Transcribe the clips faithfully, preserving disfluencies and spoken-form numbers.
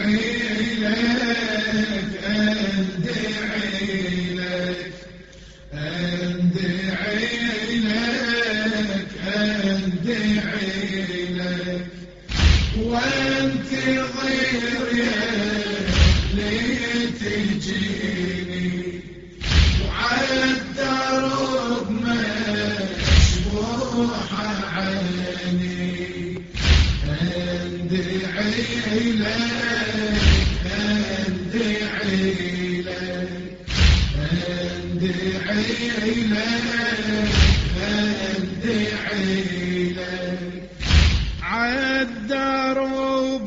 عالدرب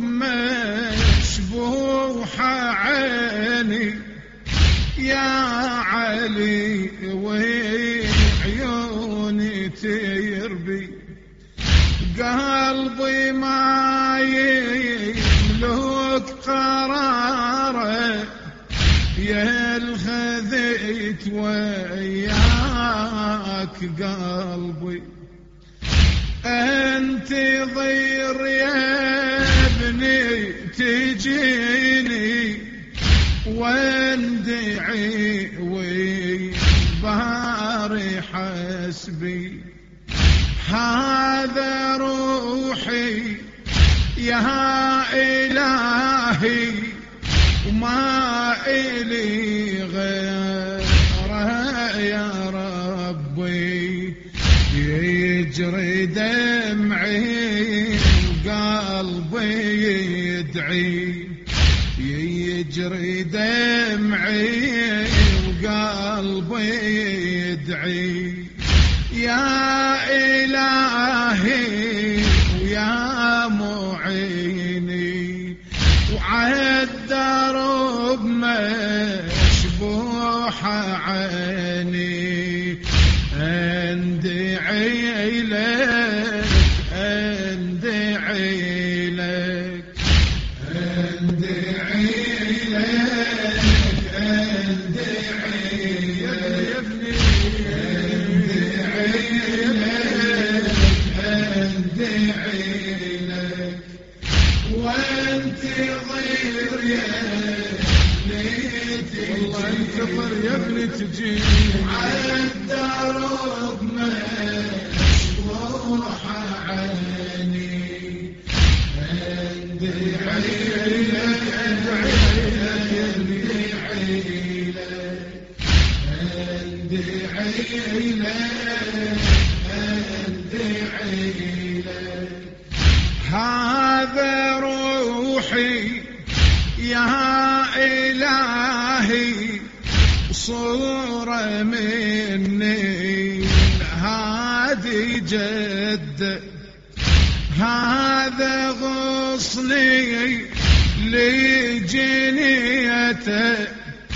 مشبوحة عيني يا علي وعيوني تربي قلبي ما يملك قراره يا الخذيت وياك قلبي انتظر يا ابني تجيني واندعي وباري حسبي هذا روحي يا إلهي وما إلي غيره يا ربي يجري دمعي وقلبي يدعي يجري دمعي وقلبي يدعي يا إلهي ويا معيني وعالدرب مشبوحة عيني اندعي لك اندعي لك اندعي لك اندعي يا ابني اندعي لك وانتظر يا ليتي والله انتظر يا ابني تجيني عالدرب مشبوحة عيني اندعي لك اندعي لك اندعي لك اندعي لك اندعي لك هذا روحي يا إلهي صورة مني هادي جد هذا غصني لجنيته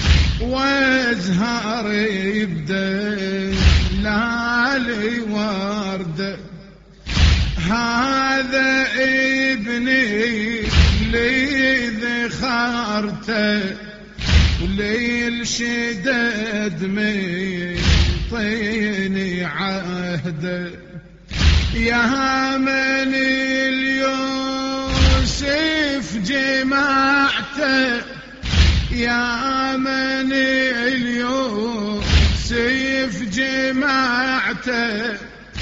وازهر يبدأ لالي ورده هذا ابني اللي ذخرته وليل شدد من طيني عهده يا من اليوسف جمعته يا من اليوسف جمعته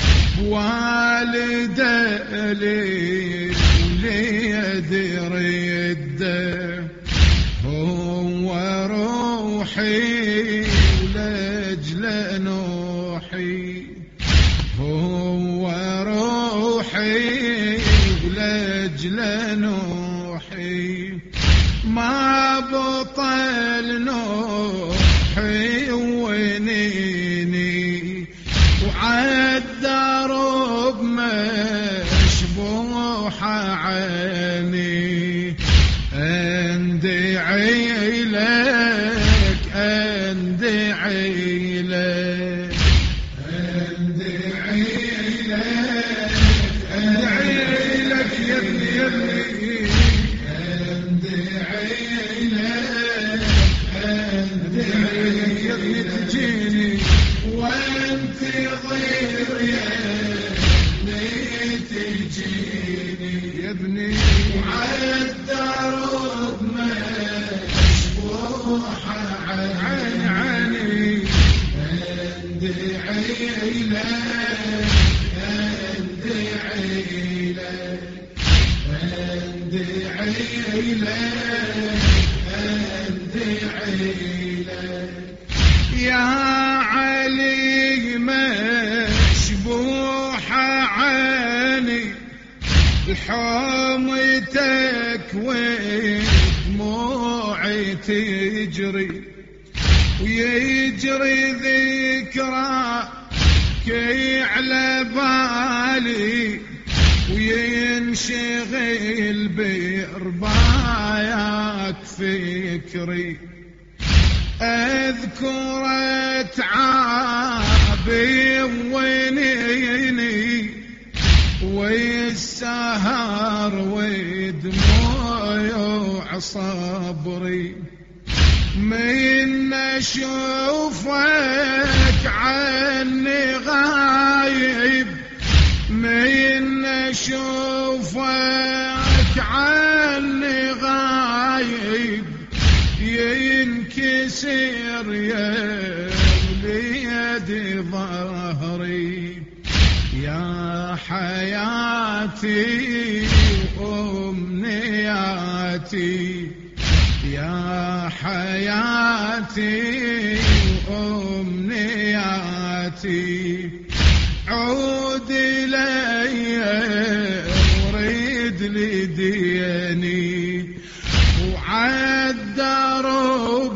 والده لي وليد رده هو روحي ولأجل نوحي هو روحي ولأجل نوحي ما بطل نوحي ونيني وعالدرب مشبوحة عيني اندعي لك اندعي لك اندعي لك اندعي لك يا ابني يا ابني اندعي لك اندعي لك يا ابني تجيني وانتظر يا ابني تجيني يا ابني وعالدرب اندعي لك اندعي لك يا علي مشبوحة عيني حومتك ودموعي تجري ويجري ذكراك على بالي وينشغل برباياك فكري أذكر تعابي وينيني والسهر ودموعي وعصبري من أشوفك عني غايب من أشوفك عني غايب ينكسر يا وليد ظهري يا حياتي وأمنياتي يا حياتي وأمنياتي عود إلي وريد لي ديني وعالدرب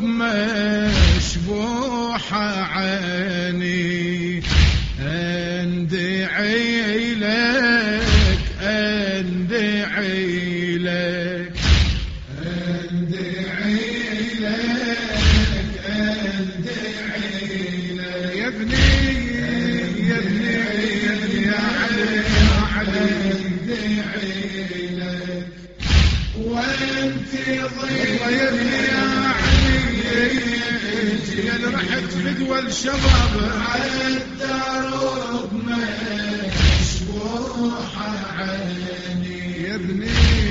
مشبوحة عيني اندعي لك اندعي لك اندعي لك اندعي لك يا ابني يا ابني يا ابني يا علي يا علي اندعي لك وانت ضيق يا ابني يا علي يا اللي رحت فدوى الشباب على الدرب مشبوحة عيني يا ابني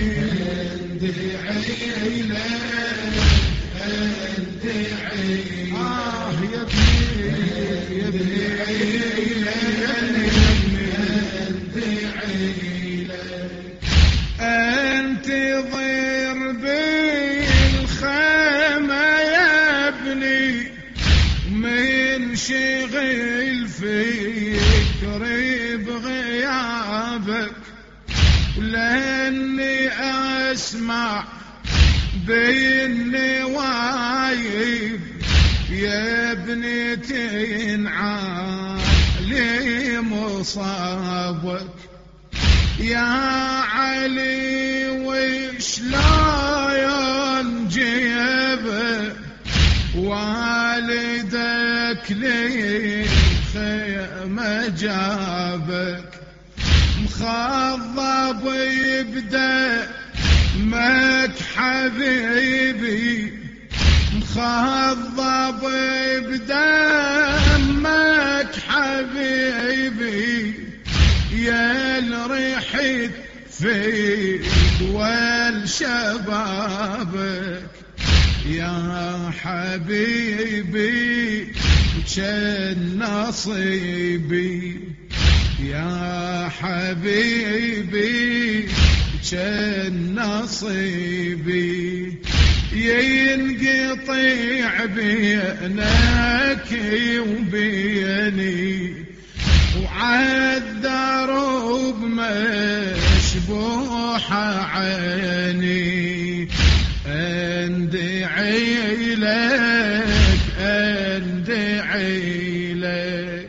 اندعي لك اندعي آه يا ابني يا ابني اندعي لك انتظر بالخيمة يا ابني منشغل فكري بغيابك لاني اسمع بالنوايب يا ابني تنعالي مصابك يا علي وشلاين جيبه والدك لي خيمة جابك مخضب يبدأ مك حبيبي مخضب بدمك حبيبي يا الريحت في دول شبابك يا حبيبي كان نصيبي يا حبيبي كان نصيبي ينقطع بينك وبيني وعالدرب مشبوحة عيني اندعي لك اندعي لك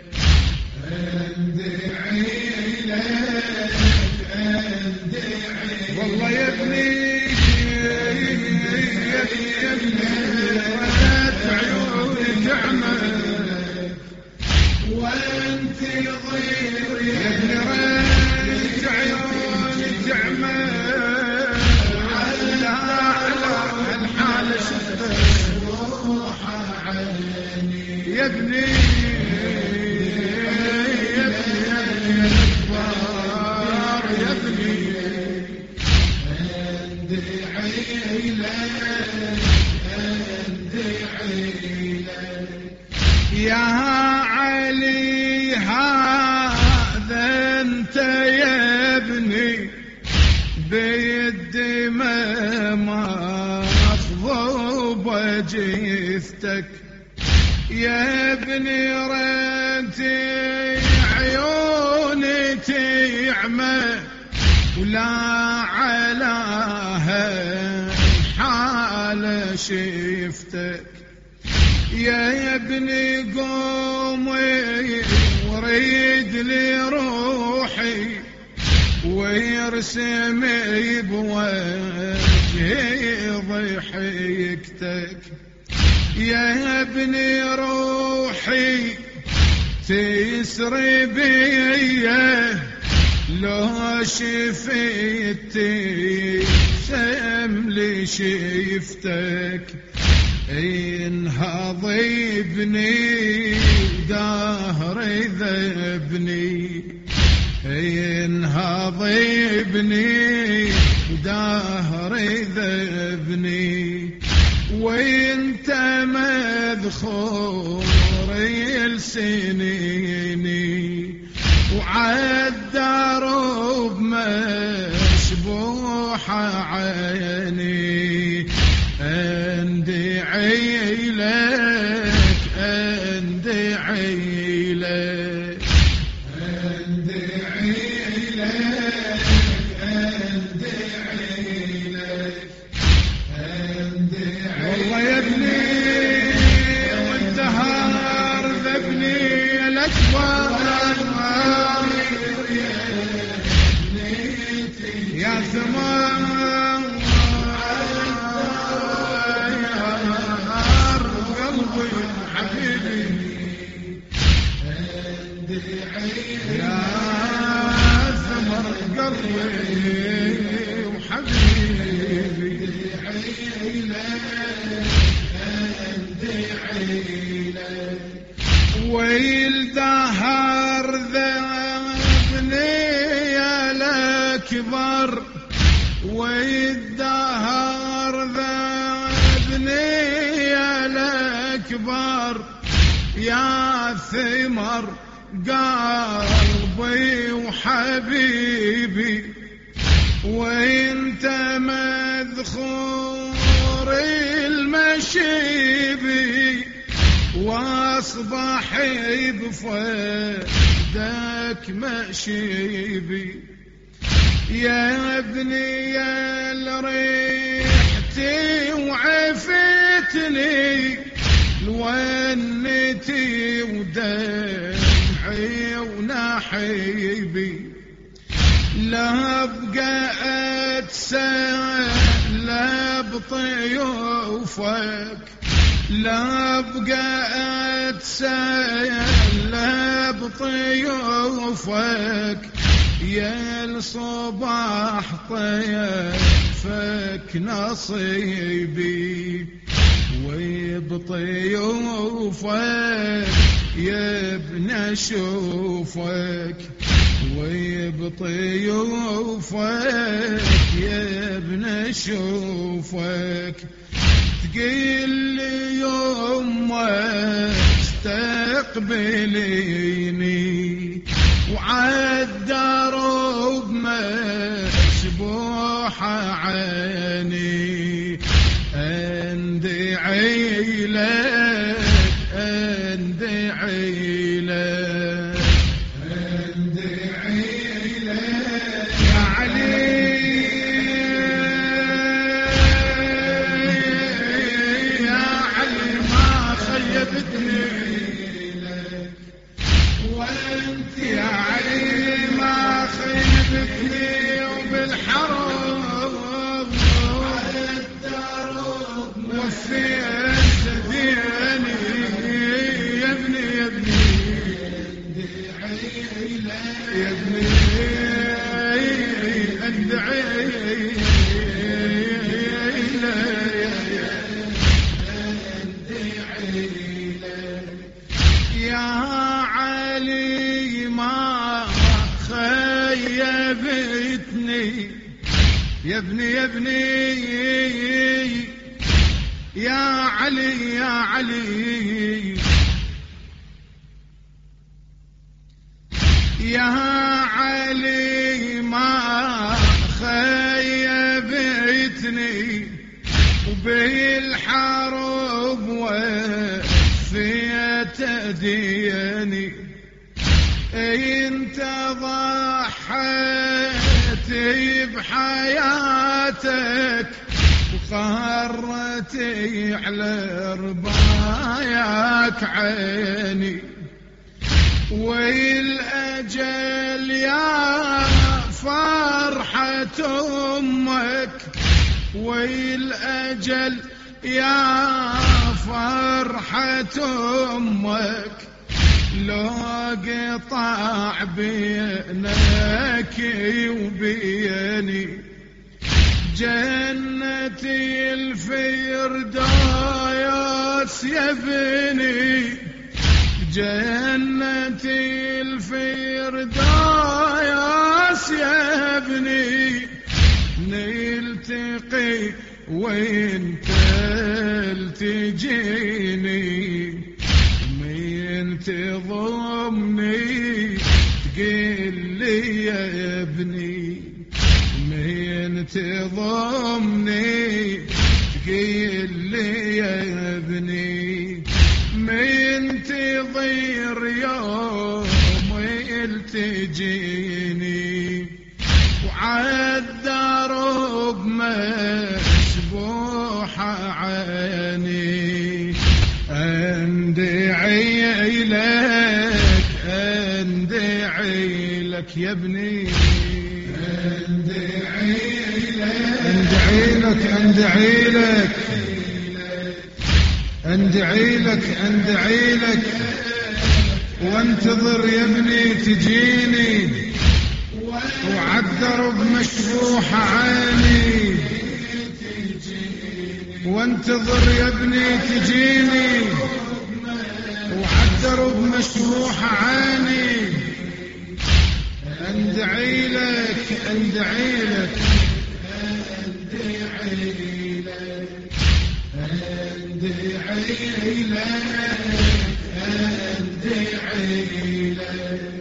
اندعي لك اندعي والله يا ابني يا ابني يا ابني ردت عيوني تعمل وانت ضير يا ابني ردت عيوني تعمل على الحال شفتك روحة عيني يا ابني يا ابني يا ابني الكبار يا ابني اندعي لك اندعي لك يا علي هذا انت يا ابني بيد الدماء مخضوبة جثتك يا ابني ريتي عيوني تعمى ولا علاها حال شفتك يا ابني قومي وريد لي روحي ويرسمي بوجهي ضحكتك يا ابني روحي تسري بيه لو شفتي سملي شفتك انهض ابني دهري ذبني انهض ابني دهري ذبني وانت مذخور السنيني وعالدرب مشبوحة عيني اندعي لك اندعي لك اندعي لك اندعي لك اندعي والله يا ابني وانتهار ذبني الاكبر يا ثمار قلبي حبيبي يا ثمر قلبي وحبيبي ويل دهر ذبني يا الأكبر والدهر ذبني يا الأكبر يا ثمر قلبي وحبيبي وانت مذخور المشيبي واصبح بفدك مشيبي يا ابني يا الريحتي وعفتني لونتي ودمعي ونحيبي لا بقى اتسلى بطيوفك لا بقى اتسلى بطيوفك يا الصباح طيفك نصيبي وبطيوفك يا ابن اشوفك وبطيوفك يا ابن اشوفك تقيل لي يومك استقبليني وعالدرب مشبوحة عيني اندعي لك اندعي لك اندعي لك يا علي يا علي ما خيبتني لك وانت يا علي ما خيبتني وبالحرب على الدرب وفيت سديني يا ابني يا ابني يا ابني ادعي يا علي ما خيبتني يا ابني يا ابني يا علي يا علي يا علي ما خيبتني يزني وبالحرب وفيت ديني انت ضحيت بحياتك وقهرتي على رباياك عيني والأجل يا فرحة أمك والأجل يا فرحة أمك لو قطع بينك وبيني جنتي الفردوس يا ابني جنتي الفردوس يا ابني نلتقي وانت تجيني مين تضمني تقل لي يا ابني مين تضمني تقل لي يا ابني مين تضير يوم تجيني وعالدرب مسبوحة عيني اندعي لك اندعي لك يا ابني اندعي لك اندعي لك اندعي لك اندعي لك وانتظر يا ابني تجيني وعالدرب مشبوحة عيني وانتظر يا ابني تجيني وعالدرب مشبوحة عيني اندعي لك اندعي لك اندعي لك اندعي لك اندعي لك